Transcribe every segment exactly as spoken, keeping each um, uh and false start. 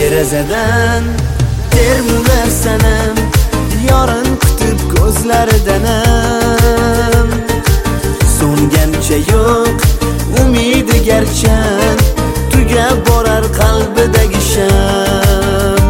Derazadan termular sanam, yorin kutib ko'zlaridanam. So'ngancha yo'q umidi garchan, tugab borar qalbidagi sham.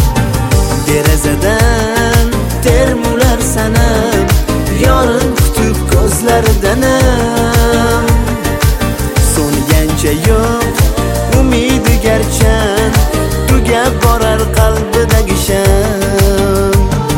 Derazadan termular sanam, yorin kutib ko'zlaridanam. So'ngancha yo'q umidi garchan, tugab borar qalbidagi sham.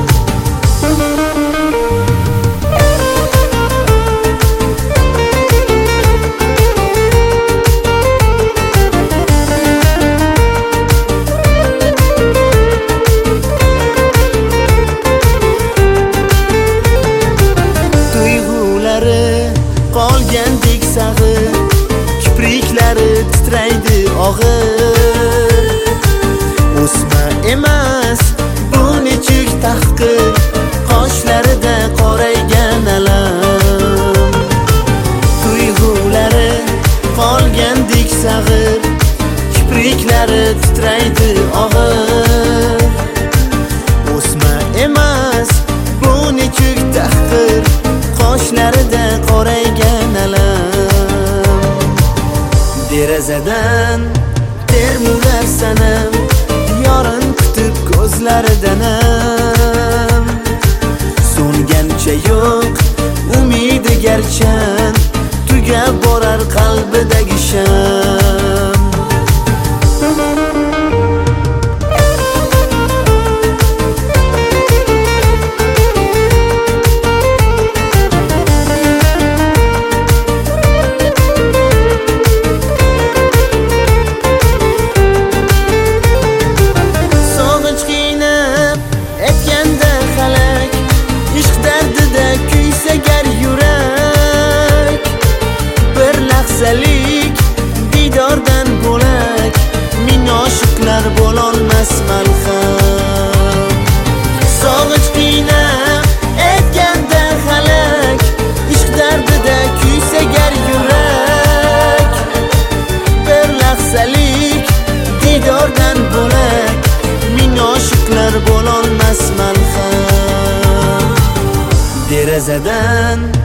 Tuyg'ulari qolgandek sag'ir, kipriklari titraydi og'ir. O'sma emas bu nechuk tahqir, qoshlarida qoraygan alam. Tuyg'ulari qolgandek sag'ir, kipriklari titraydi og'ir. O'sma emas bu nechuk tahqir, qoshlarida qoraygan alam. Derazadan termular sanam, yorin kutib ko'zlaridanam. So'ngancha yo'q umidi garchan, tugab borar qalbidagi sham. Diydordan bo'lak ming oshiqlar bo'lolmas malham. Sog'inch qiynab etganda halak, ishq dardida kuysa gar yurak. Bir lahzalik diydordan bo'lak ming oshiqlar bo'lolmas malham. Derazadan